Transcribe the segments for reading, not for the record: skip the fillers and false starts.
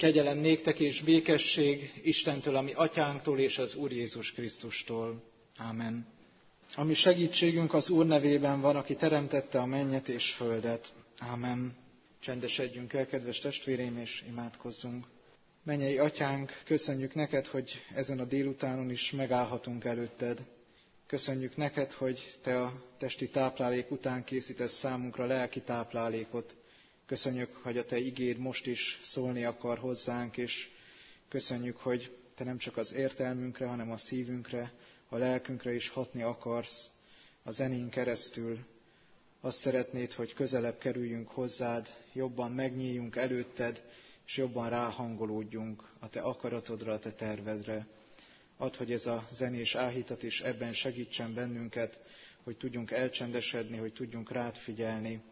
Kegyelem néktek és békesség Istentől, a mi atyánktól és az Úr Jézus Krisztustól. Ámen. A mi segítségünk az Úr nevében van, aki teremtette a mennyet és földet. Ámen. Csendesedjünk el, kedves testvéreim, és imádkozzunk. Mennyei atyánk, köszönjük neked, hogy ezen a délutánon is megállhatunk előtted. Köszönjük neked, hogy te a testi táplálék után készítesz számunkra lelki táplálékot. Köszönjük, hogy a te igéd most is szólni akar hozzánk, és köszönjük, hogy te nem csak az értelmünkre, hanem a szívünkre, a lelkünkre is hatni akarsz a zenén keresztül. Azt szeretnéd, hogy közelebb kerüljünk hozzád, jobban megnyíljunk előtted, és jobban ráhangolódjunk a te akaratodra, a te tervedre. Add, hogy ez a zenés áhítat is ebben segítsen bennünket, hogy tudjunk elcsendesedni, hogy tudjunk rád figyelni,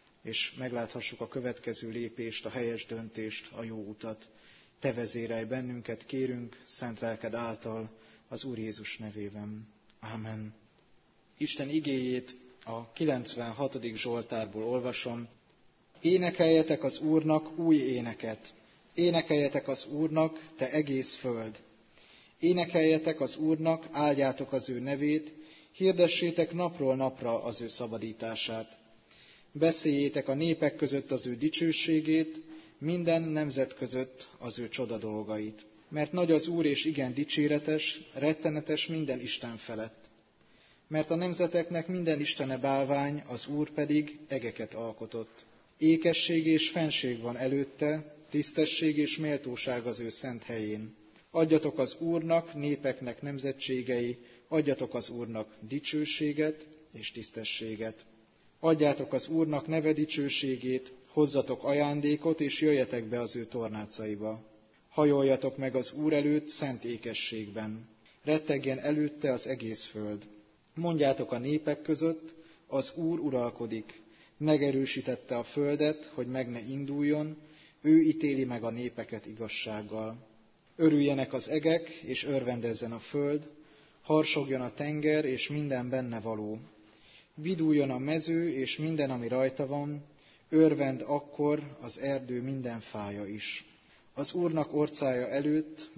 és megláthassuk a következő lépést, a helyes döntést, a jó utat. Te vezérelj bennünket, kérünk, szent lelked által, az Úr Jézus nevében. Ámen. Isten igéjét a 96. Zsoltárból olvasom. Énekeljetek az Úrnak új éneket. Énekeljetek az Úrnak, te egész föld. Énekeljetek az Úrnak, áldjátok az ő nevét, hirdessétek napról napra az ő szabadítását. Beszéljétek a népek között az ő dicsőségét, minden nemzet között az ő csoda dolgait. Mert nagy az Úr és igen dicséretes, rettenetes minden Isten felett. Mert a nemzeteknek minden istene bálvány, az Úr pedig egeket alkotott. Ékesség és fenség van előtte, tisztesség és méltóság az ő szent helyén. Adjatok az Úrnak, népeknek nemzetségei, adjatok az Úrnak dicsőséget és tisztességet. Adjátok az Úrnak neve dicsőségét, hozzatok ajándékot, és jöjjetek be az ő tornácaiba. Hajoljatok meg az Úr előtt szent ékességben. Rettegjen előtte az egész föld. Mondjátok a népek között, az Úr uralkodik. Megerősítette a földet, hogy meg ne induljon, ő ítéli meg a népeket igazsággal. Örüljenek az egek, és örvendezzen a föld, harsogjon a tenger, és minden benne való. Viduljon a mező, és minden, ami rajta van, örvend akkor az erdő minden fája is. Az Úrnak orcája előtt,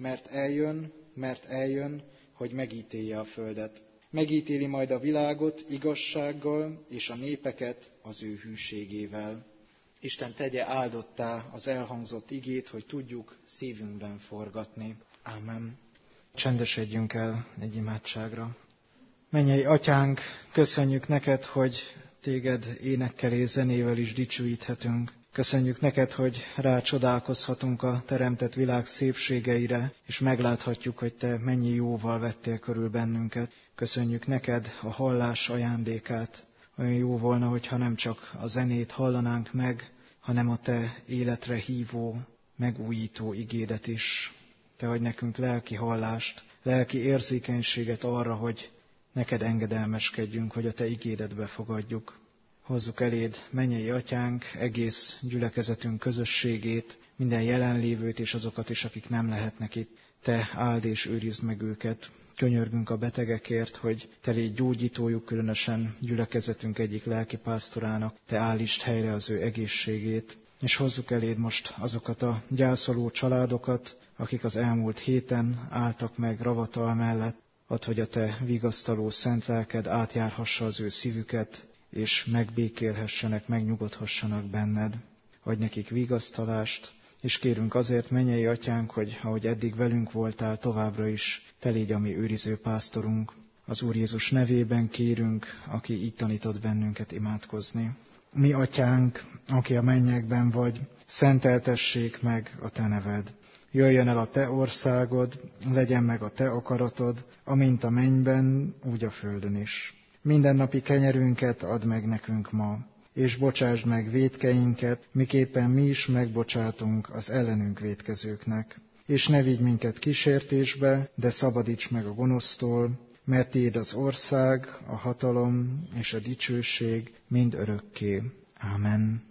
mert eljön, hogy megítélje a földet. Megítéli majd a világot igazsággal, és a népeket az ő hűségével. Isten tegye áldottá az elhangzott igét, hogy tudjuk szívünkben forgatni. Ámen. Csendesedjünk el egy imádságra. Mennyei atyánk, köszönjük neked, hogy téged énekkel és zenével is dicsőíthetünk. Köszönjük neked, hogy rácsodálkozhatunk a teremtett világ szépségeire, és megláthatjuk, hogy te mennyi jóval vettél körül bennünket. Köszönjük neked a hallás ajándékát. Olyan jó volna, hogyha nem csak a zenét hallanánk meg, hanem a te életre hívó, megújító igédet is. Te adj nekünk lelki hallást, lelki érzékenységet arra, hogy neked engedelmeskedjünk, hogy a te igédet befogadjuk. Hozzuk eléd, mennyei atyánk, egész gyülekezetünk közösségét, minden jelenlévőt és azokat is, akik nem lehetnek itt. Te áld és őrizd meg őket. Könyörgünk a betegekért, hogy te légy gyógyítójuk, különösen gyülekezetünk egyik lelkipásztorának, te állítsd helyre az ő egészségét. És hozzuk eléd most azokat a gyászoló családokat, akik az elmúlt héten álltak meg ravatal mellett. Add, hogy a te vigasztaló szent lelked átjárhassa az ő szívüket, és megbékélhessenek, megnyugodhassanak benned. Adj nekik vigasztalást, és kérünk azért, mennyei atyánk, hogy ahogy eddig velünk voltál, továbbra is te légy a mi őriző pásztorunk. Az Úr Jézus nevében kérünk, aki így tanított bennünket imádkozni. Mi atyánk, aki a mennyekben vagy, szenteltessék meg a te neved. Jöjjön el a te országod, legyen meg a te akaratod, amint a mennyben, úgy a földön is. Mindennapi kenyerünket add meg nekünk ma, és bocsásd meg vétkeinket, miképpen mi is megbocsátunk az ellenünk vétkezőknek. És ne vigy minket kísértésbe, de szabadíts meg a gonosztól, mert tiéd az ország, a hatalom és a dicsőség mind örökké. Ámen.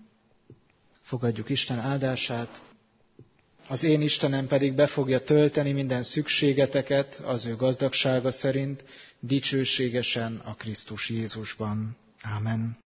Fogadjuk Isten áldását. Az én Istenem pedig be fogja tölteni minden szükségeteket az ő gazdagsága szerint, dicsőségesen a Krisztus Jézusban. Ámen.